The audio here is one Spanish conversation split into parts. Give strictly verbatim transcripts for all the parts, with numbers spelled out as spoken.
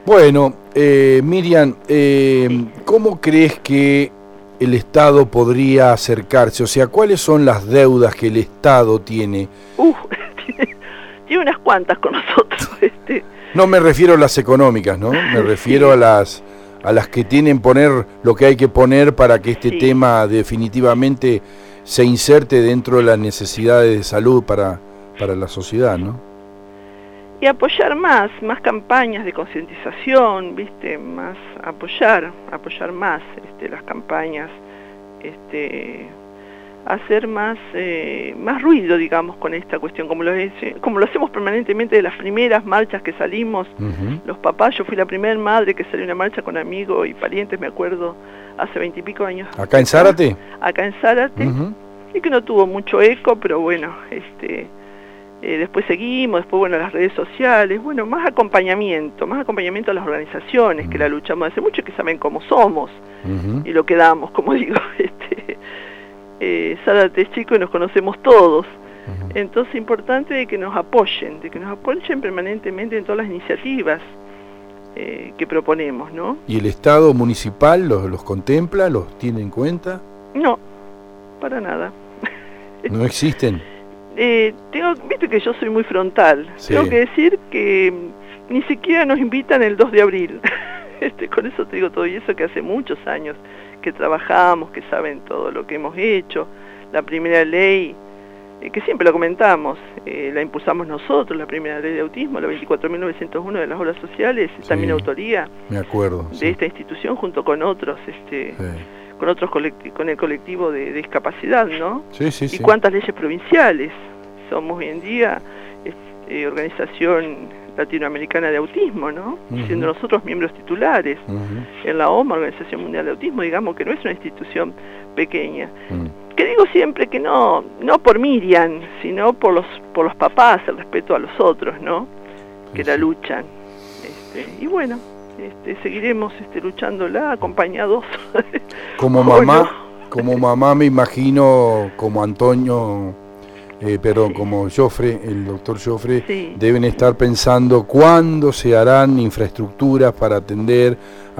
Bueno, eh, Miriam, eh, ¿cómo crees que el Estado podría acercarse? O sea, ¿cuáles son las deudas que el Estado tiene? Uh, tiene, tiene unas cuantas con nosotros. Este. No me refiero a las económicas, ¿no? Me refiero sí. a las a las que tienen poner lo que hay que poner para que este sí. tema definitivamente se inserte dentro de las necesidades de salud para, para la sociedad, ¿no? Y apoyar más, más campañas de concientización, ¿viste? Más apoyar, apoyar más este, las campañas, este, hacer más, eh, más ruido, digamos, con esta cuestión, como lo, es, como lo hacemos permanentemente de las primeras marchas que salimos, uh-huh. los papás. Yo fui la primera madre que salió a una marcha con amigos y parientes, me acuerdo, hace veintipico años. ¿Acá en Zárate? Acá en Zárate, uh-huh. y que no tuvo mucho eco, pero bueno, este... Eh, después seguimos, después bueno, las redes sociales, bueno, más acompañamiento, más acompañamiento a las organizaciones, uh-huh. que la luchamos hace mucho y que saben cómo somos, uh-huh. y lo que damos, como digo, este, eh, Zárate es chico y nos conocemos todos, uh-huh. entonces es importante de que nos apoyen, de que nos apoyen permanentemente en todas las iniciativas eh, que proponemos, ¿no? ¿Y el Estado municipal los, los contempla, los tiene en cuenta? No, para nada. ¿No existen? Eh, tengo, viste que yo soy muy frontal, sí. tengo que decir que ni siquiera nos invitan el dos de abril, este, con eso te digo todo, y eso que hace muchos años que trabajamos, que saben todo lo que hemos hecho, la primera ley, eh, que siempre lo comentamos, eh, la impulsamos nosotros, la primera ley de autismo, la veinticuatro mil novecientos uno de las obras sociales, sí, también autoría me acuerdo, de sí. esta institución junto con otros, este... Sí. con otros colectivos, con el colectivo de, de discapacidad, ¿no? Sí, sí, y sí. cuántas leyes provinciales. Somos hoy en día eh, Organización Latinoamericana de Autismo, ¿no? Uh-huh. Siendo nosotros miembros titulares. Uh-huh. En la O M A, Organización Mundial de Autismo, digamos que no es una institución pequeña. Uh-huh. Que digo siempre que no, no por Miriam, sino por los, por los papás, el respeto a los otros, ¿no? Que sí. la luchan. Este, y bueno, Este, seguiremos este, luchándola, acompañados. Como mamá, como mamá me imagino, como Antonio, eh, perdón, sí. como Jofre, el doctor Jofre, sí. deben estar pensando cuándo se harán infraestructuras para atender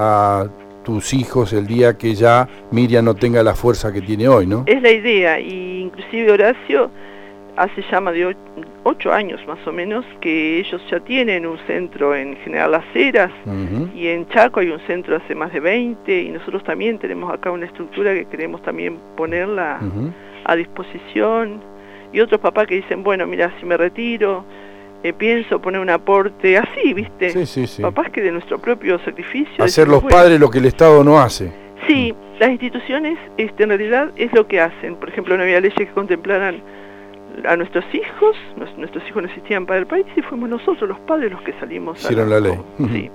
a tus hijos el día que ya Miriam no tenga la fuerza que tiene hoy, ¿no? Es la idea, y inclusive Horacio hace ya más de ocho años más o menos que ellos ya tienen un centro en General Las Heras, uh-huh. y en Chaco hay un centro hace más de veinte, y nosotros también tenemos acá una estructura que queremos también ponerla uh-huh. a disposición, y otros papás que dicen, bueno, mira, si me retiro, eh, pienso poner un aporte así, ¿viste? Sí, sí, sí. Papás que de nuestro propio sacrificio... Hacer decimos, los bueno, padres lo que el Estado no hace. Sí, uh-huh. las instituciones este, en realidad es lo que hacen. Por ejemplo, no había leyes que contemplaran a nuestros hijos, nuestros hijos no existían para el país y fuimos nosotros los padres los que salimos. Hicieron la, la ley. Sí.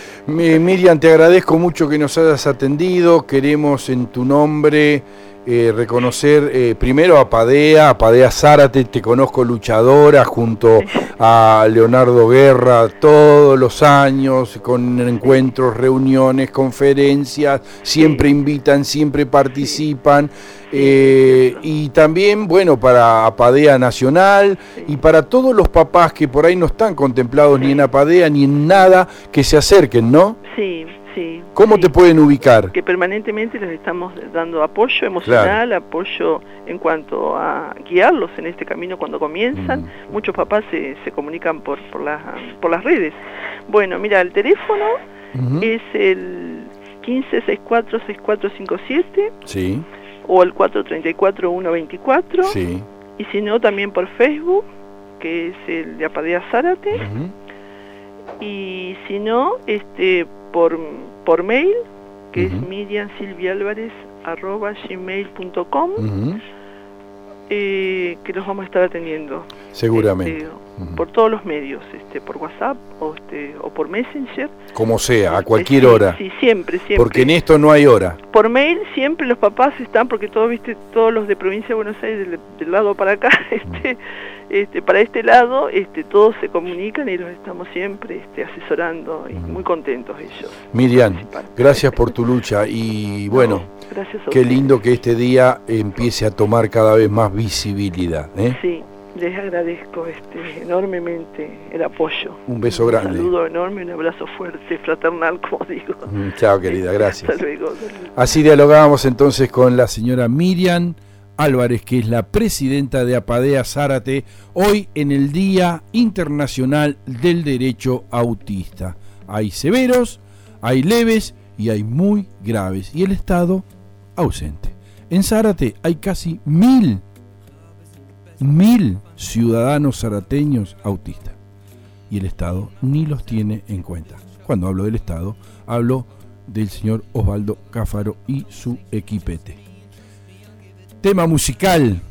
Mi, Miriam, te agradezco mucho que nos hayas atendido, queremos en tu nombre eh, reconocer eh, primero a Padea, a Padea Zárate, te conozco luchadora junto a Leonardo Guerra todos los años, con encuentros, reuniones, conferencias, siempre invitan, siempre participan. Eh, y también, bueno, para Apadea Nacional y para todos los papás que por ahí no están contemplados ni en Apadea ni en nada, que se acerquen, ¿no? Sí, sí. ¿Cómo sí. te pueden ubicar? Que permanentemente les estamos dando apoyo emocional, claro. apoyo en cuanto a guiarlos en este camino cuando comienzan. Mm. Muchos papás se, se comunican por, por, las, por las redes. Bueno, mira, el teléfono uh-huh. es el quince sesenta y cuatro sesenta y cuatro cincuenta y siete. Sí. O el cuatro treinta y cuatro ciento veinticuatro, sí. y si no también por Facebook, que es el de Apadea Zárate, uh-huh. y si no, este por, por mail, que uh-huh. es miriam silvia álvarez arroba gmail punto com, uh-huh. eh, que los vamos a estar atendiendo. Seguramente. Este, uh-huh. Por todos los medios, este, por WhatsApp o, este, o por Messenger. Como sea, a cualquier sí, hora. Sí, siempre, siempre. Porque en esto no hay hora. Por mail siempre los papás están, porque todos, viste, todos los de provincia de Buenos Aires, del, del lado para acá, este, este, para este lado, este, todos se comunican y los estamos siempre este, asesorando y muy contentos ellos. Miriam, gracias por tu lucha y bueno, no, gracias a qué usted. Lindo que este día empiece a tomar cada vez más visibilidad, ¿eh? Sí. Les agradezco este, enormemente el apoyo. Un beso grande. Un saludo enorme, un abrazo fuerte, fraternal, como digo. Mm, chao, querida, gracias. Hasta luego, hasta luego. Así dialogábamos entonces con la señora Miriam Álvarez, que es la presidenta de APADEA Zárate, hoy en el Día Internacional del Derecho Autista. Hay severos, hay leves y hay muy graves, y el Estado ausente. En Zárate hay casi mil, mil ciudadanos zarateños autistas, y el Estado ni los tiene en cuenta. Cuando hablo del Estado, hablo del señor Osvaldo Cáfaro y su equipete. Tema musical